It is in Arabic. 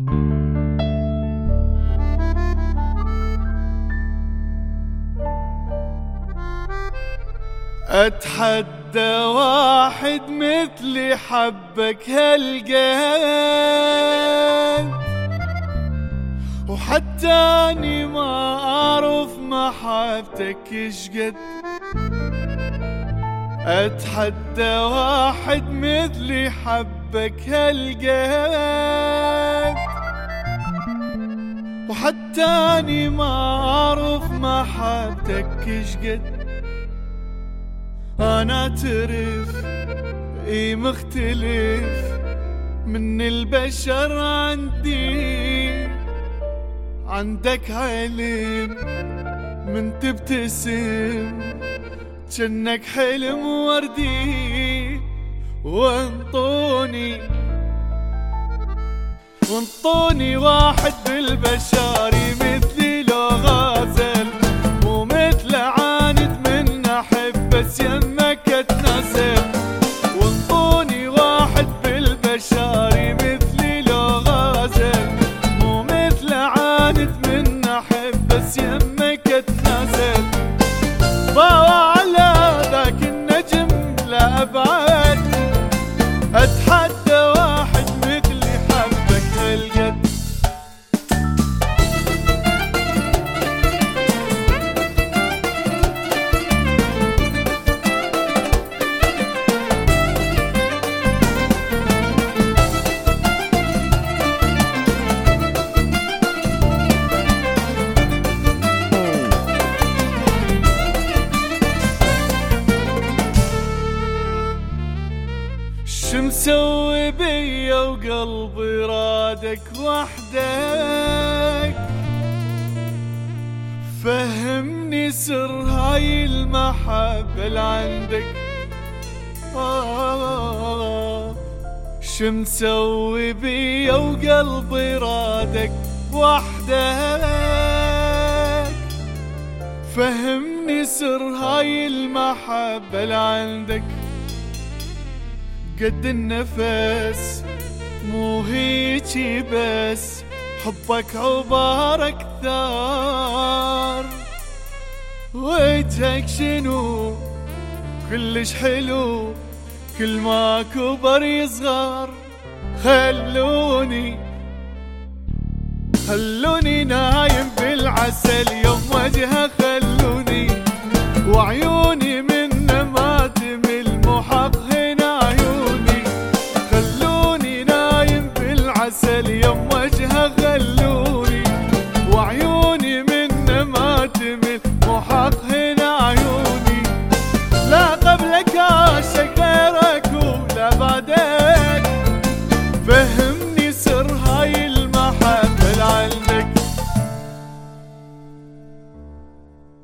اتحدى واحد مثلي حبك هالقد، وحتى اني ما اعرف محبتك اشقد. اتحدى واحد مثلي حبك هالقد، وحتى اني ما اعرف محبتك اشقد. انا اعترف اي مختلف من البشر عندك علم من تبتسم جنك حلم وردي. وانطوني واحد بالبشر مثلي لو غازل، مو مثل عاند من احب بس يمك اتنازل. وانطوني واحد بالبشر مثلي لو غازل، مو مثل عاند من احب بس يمك اتنازل. ضاع على ذاك النجم لا ابعد، اتحدى واحد مثلي حبك هالقد. شو مسوي بيا وقلبي رادك وحدك؟ فهمني سر هاي المحبة اللي عندك. شو مسوي بيا وقلبي رادك وحدك؟ فهمني سر هاي المحبة اللي عندك. قد النفس مو هيجي بس، حبك عبارة كثار. وجهك شنو كلش حلو، كل ما كبر يصغر. خلوني نايم بالعسل يوم وجهه، خلوني وعيوني منه ما تمل، محق هنا عيوني. خلوني نايم بالعسل يوم وجهه، خلوني